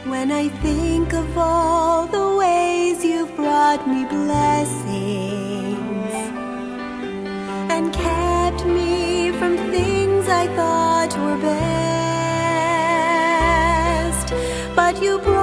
When I think of all the ways you've brought me blessings and kept me from things I thought were best, but you brought